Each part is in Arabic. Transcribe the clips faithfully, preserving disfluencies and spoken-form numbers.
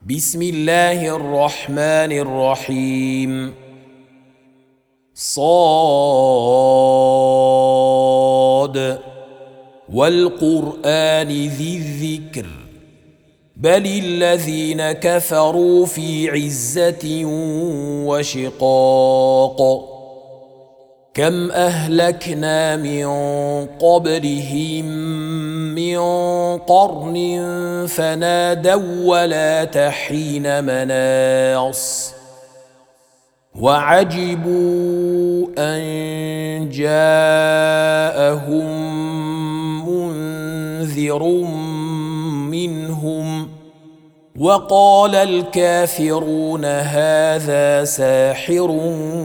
بسم الله الرحمن الرحيم. صاد والقرآن ذي الذكر بل الذين كفروا في عزة وشقاق. كم أهلكنا من قبلهم من قرن فنادوا ولا حين مناص وعجبوا أن جاءهم منذر منهم وقال الكافرون هذا ساحر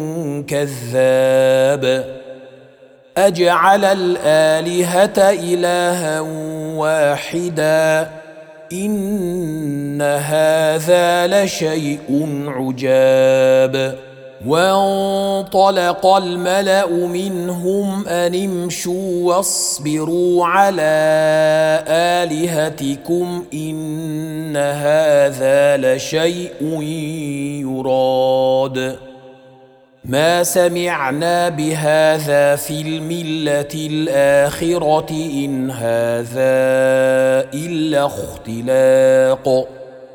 كذاب أجعل الآلهة إلها واحدا إن هذا لشيء عجاب. وانطلق الملأ منهم أن امشوا واصبروا على آلهتكم إن هذا لشيء يراد ما سمعنا بهذا في الملة الآخرة إن هذا إلا اختلاق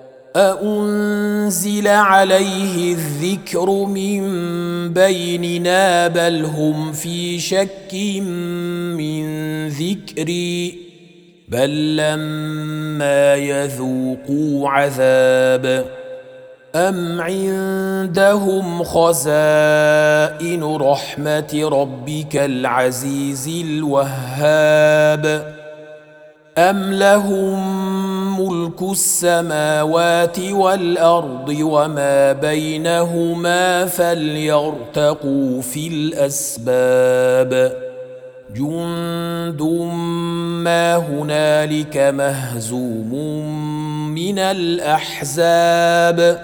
أأنزل عليه الذكر من بيننا بل هم في شك من ذكري بل لما يذوقوا عذاب أم عندهم خزائن رحمة ربك العزيز الوهاب أم لهم ملك السماوات والأرض وما بينهما فليرتقوا في الأسباب جند ما هنالك مهزوم من الأحزاب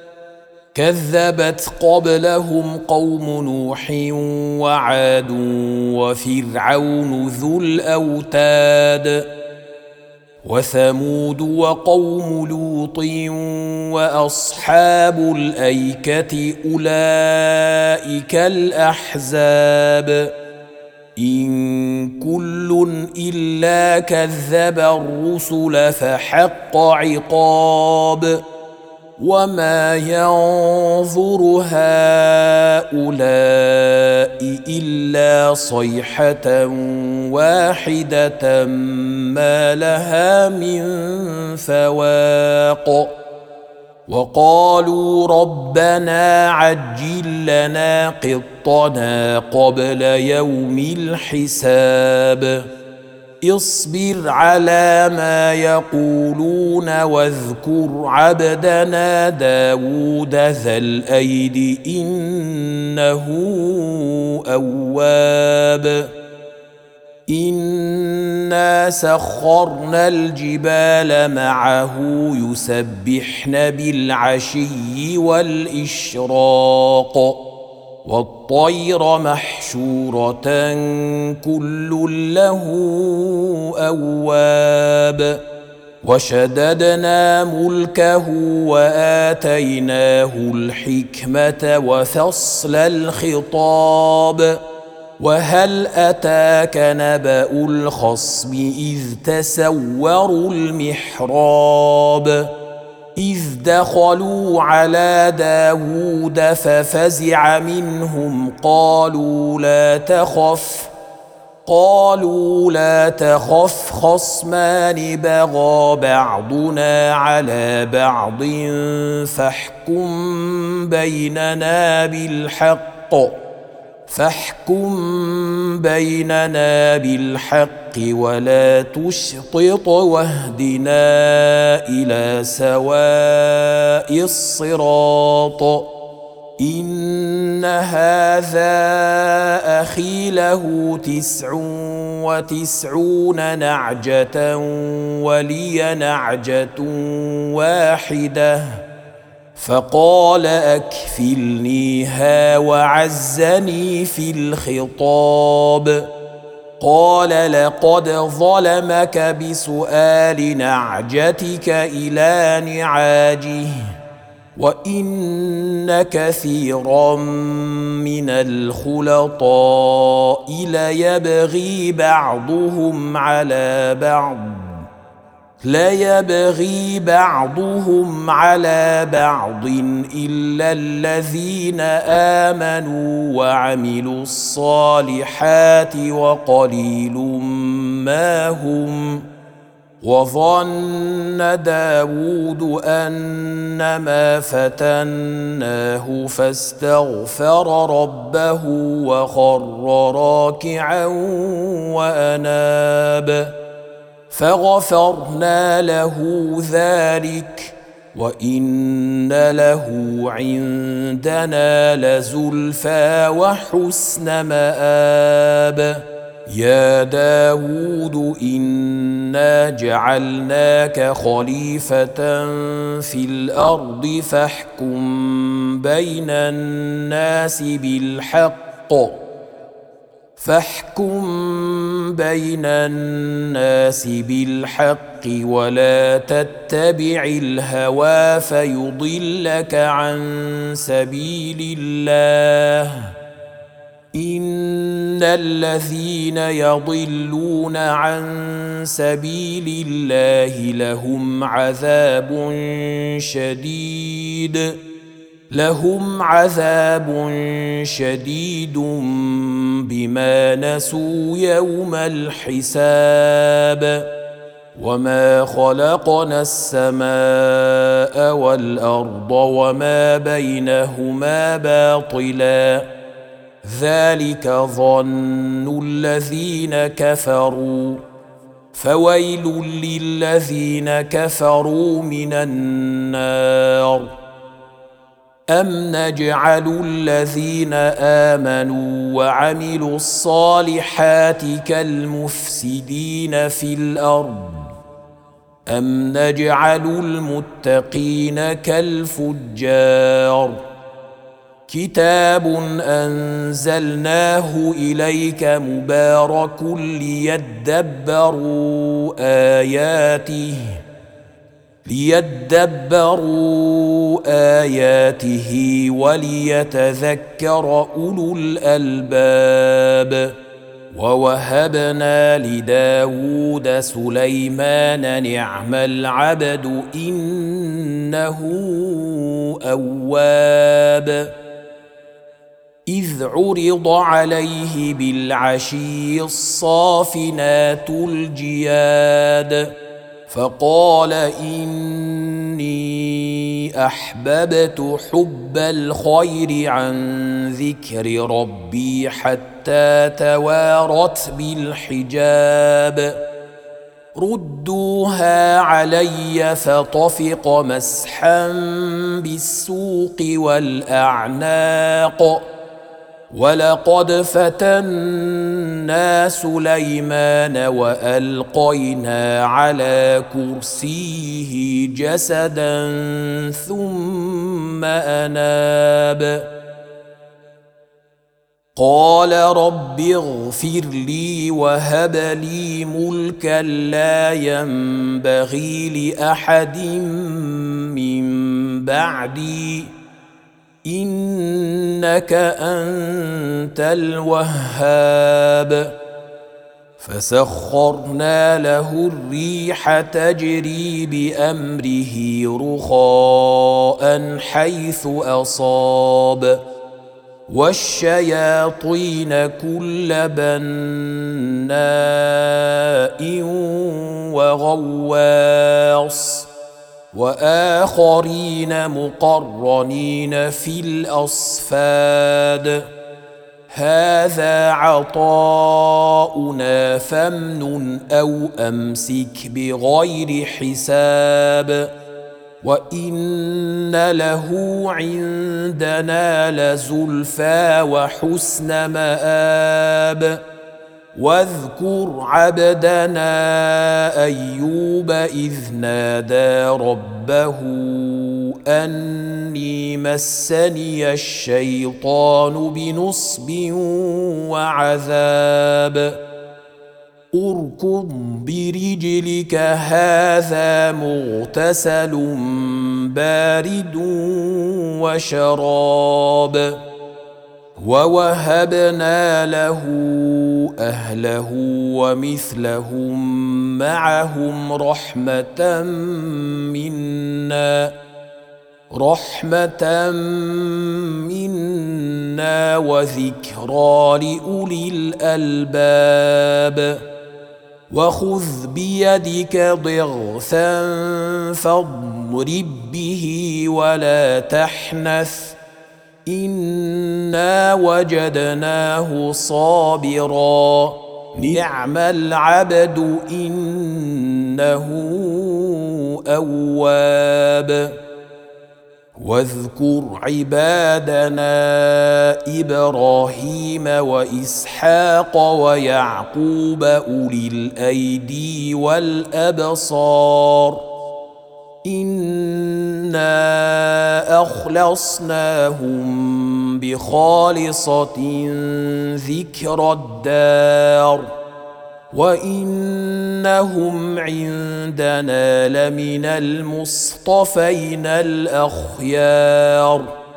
كذبت قبلهم قوم نوح وعاد وفرعون ذو الأوتاد وثمود وقوم لوط وأصحاب الأيكة أولئك الأحزاب إن كل إلا كذب الرسل فحق عقاب وما ينظر هؤلاء إلا صيحة واحدة ما لها من فواق وقالوا ربنا عجل لنا قطنا قبل يوم الحساب اصبر على ما يقولون واذكر عبدنا داود ذا الأيد إنه أواب إنا سخرنا الجبال معه يسبحن بالعشي والإشراق والطير محشورة كل له أواب وشددنا ملكه وآتيناه الحكمة وفصل الخطاب وهل أتاك نبأ الخصم إذ تسوروا المحراب إذ دخلوا على داود ففزع منهم قالوا لا تخف قالوا لا تخف خصمان بغى بعضنا على بعض فاحكم بيننا بالحق فاحكم بيننا بالحق ولا تشطط واهدنا إلى سواء الصراط إن هذا أخي له تسع وتسعون نعجة ولي نعجة واحدة فقال أكفلنيها وعزني في الخطاب قال لقد ظلمك بسؤال نعجتك إلى نعاجه وإن كثيرا من الخلطاء ليبغي بعضهم على بعض ليبغي بعضهم على بعض إلا الذين آمنوا وعملوا الصالحات وقليل ما هم وظن داود أنما فتناه فاستغفر ربه وخر راكعا وأناب فغفرنا له ذلك وإن له عندنا لزلفى وحسن مآب يا داود إنا جعلناك خليفة في الأرض فاحكم بين الناس بالحق فاحكم بين الناس بالحق ولا تتبع الهوى فيضلك عن سبيل الله إن الذين يضلون عن سبيل الله لهم عذاب شديد لهم عذاب شديد بما نسوا يوم الحساب وما خلقنا السماء والأرض وما بينهما باطلا ذلك ظن الذين كفروا فويل للذين كفروا من النار أم نجعل الذين آمنوا وعملوا الصالحات كالمفسدين في الأرض أم نجعل المتقين كالفجار كتاب أنزلناه إليك مبارك ليدبروا آياته ليدبروا آياته وليتذكر أولو الألباب ووهبنا لداود سليمان نعم العبد إنه أواب إذ عرض عليه بالعشي الصافنات الجياد فقال إني أحببت حب الخير عن ذكر ربي حتى توارت بالحجاب ردوها علي فطفق مسحا بالسوق والأعناق ولقد فتنا سليمان وألقينا على كرسيه جسدا ثم أناب قال رب اغفر لي وهب لي ملكا لا ينبغي لأحد من بعدي إنك أنت الوهاب فسخرنا له الريح تجري بأمره رخاء حيث أصاب والشياطين كل بناء وغواص وآخرين مقرنين في الأصفاد هذا عطاؤنا فامنن أو أمسك بغير حساب وإن له عندنا لزلفى وحسن مآب واذكر عبدنا أيوب إذ نادى ربه أني مسني الشيطان بنصب وعذاب اركض برجلك هذا مغتسل بارد وشراب ووهبنا له أهله ومثلهم معهم رحمة منا رحمة منا وذكرى لأولي الألباب وخذ بيدك ضغثا فاضرب به ولا تحنث إنا وجدناه صابرا نعم العبد إنه أواب واذكر عبادنا إبراهيم وإسحاق ويعقوب أولي الأيدي والأبصار إنا أخلصناهم بخالصة ذكر الدار وإنهم عندنا لمن المصطفين الأخيار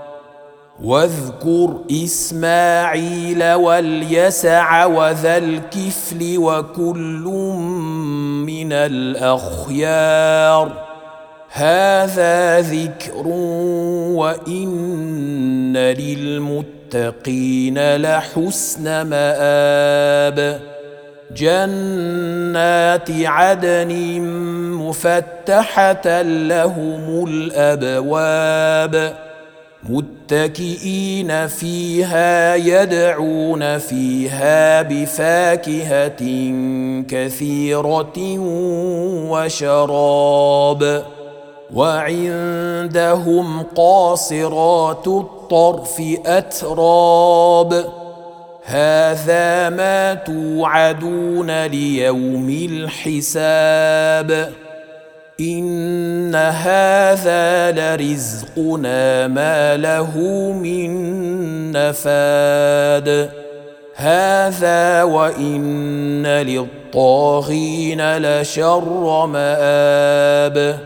واذكر إسماعيل واليسع وذا الكفل وكل من الأخيار هذا ذكر وإن للمتقين لحسن مآب جنات عدن مفتحة لهم الأبواب متكئين فيها يدعون فيها بفاكهة كثيرة وشراب وعندهم قاصرات الطرف أتراب هذا ما توعدون ليوم الحساب إن هذا لرزقنا ما له من نفاد هذا وإن للطاغين لشر مآب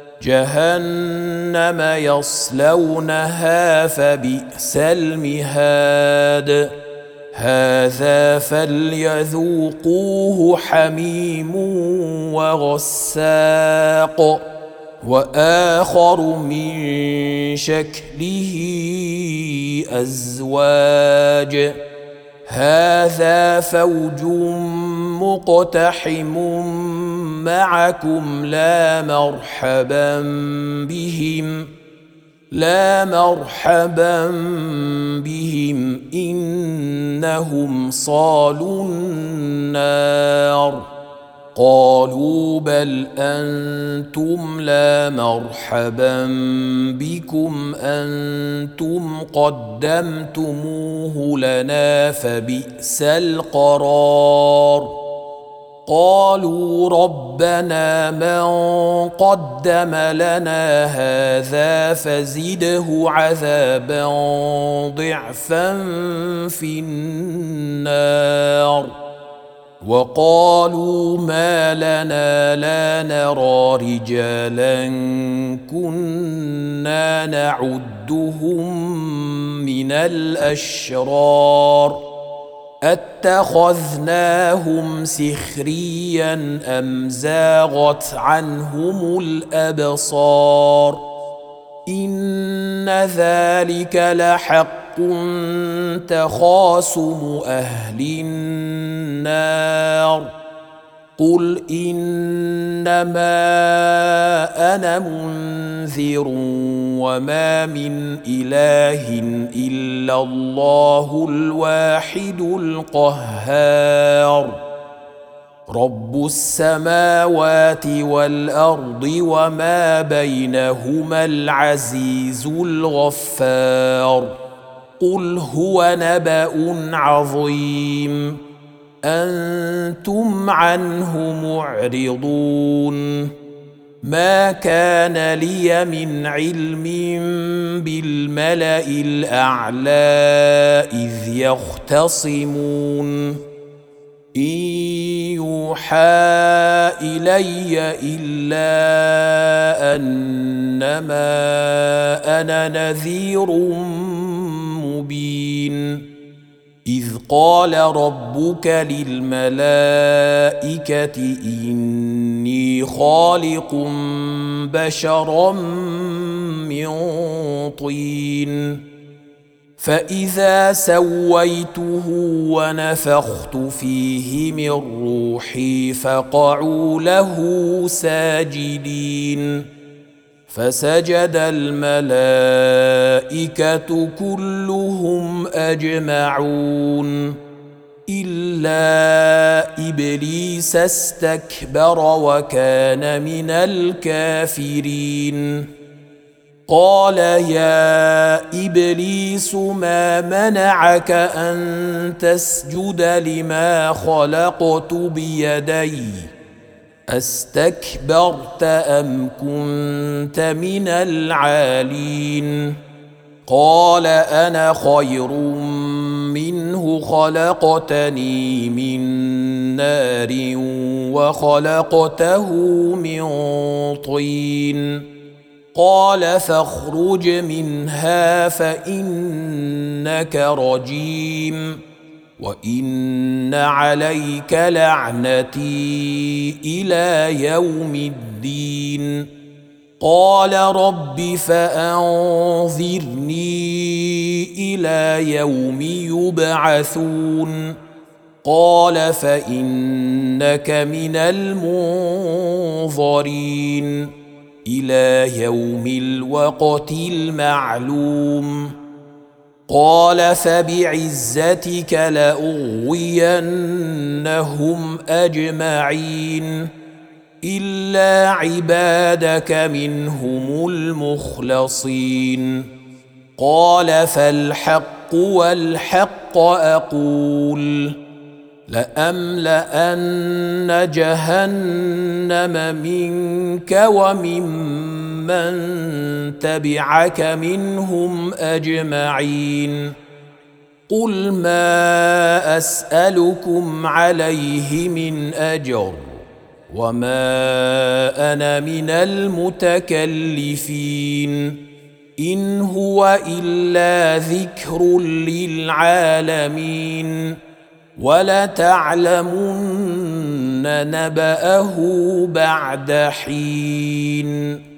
جهنم يصلونها فبئس المهاد هذا فليذوقوه حميم وغساق وآخر من شكله أزواج هذا فوج مقتحم معكم لا مرحبا بهم لا مرحبا بهم إنهم صالوا النار قالوا بل أنتم لا مرحبا بكم أنتم قدمتموه لنا فبئس القرار قالوا ربنا من قدم لنا هذا فزده عذابا ضعفا في النار وقالوا ما لنا لا نرى رجالا كنا نعدهم من الأشرار أتخذناهم سخريا أم زاغت عنهم الأبصار إن ذلك لحق تخاصم أهل النار قل إنما أنا منذر وما من إله إلا الله الواحد القهار رب السماوات والأرض وما بينهما العزيز الغفار قل هو نبأ عظيم أنتم عنه معرضون ما كان لي من علم بالملأ الأعلى إذ يختصمون إن يوحى إلي إلا أنما أنا نذير مبين إذ قال ربك للملائكة إني خالق بشرا من طين فإذا سويته ونفخت فيه من روحي فقعوا له ساجدين فسجد الملائكة كلهم أجمعون إلا إبليس استكبر وكان من الكافرين قال يا إبليس ما منعك أن تسجد لما خلقت بيدي أستكبرت أم كنت من العالين قال أنا خير منه خلقتني من نار وخلقته من طين قال فاخرج منها فإنك رجيم وإن عليك لعنتي إلى يوم الدين قال رب فأنظرني إلى يوم يبعثون قال فإنك من المنظرين إلى يوم الوقت المعلوم قال فبعزتك لأغوينهم أجمعين إلا عبادك منهم المخلصين قال فالحق والحق أقول لأملأن جهنم منك وممن تبعك منهم أجمعين قل ما أسألكم عليه من أجر وما أنا من المتكلفين إن هو إلا ذكر للعالمين ولتعلمن نبأه بعد حين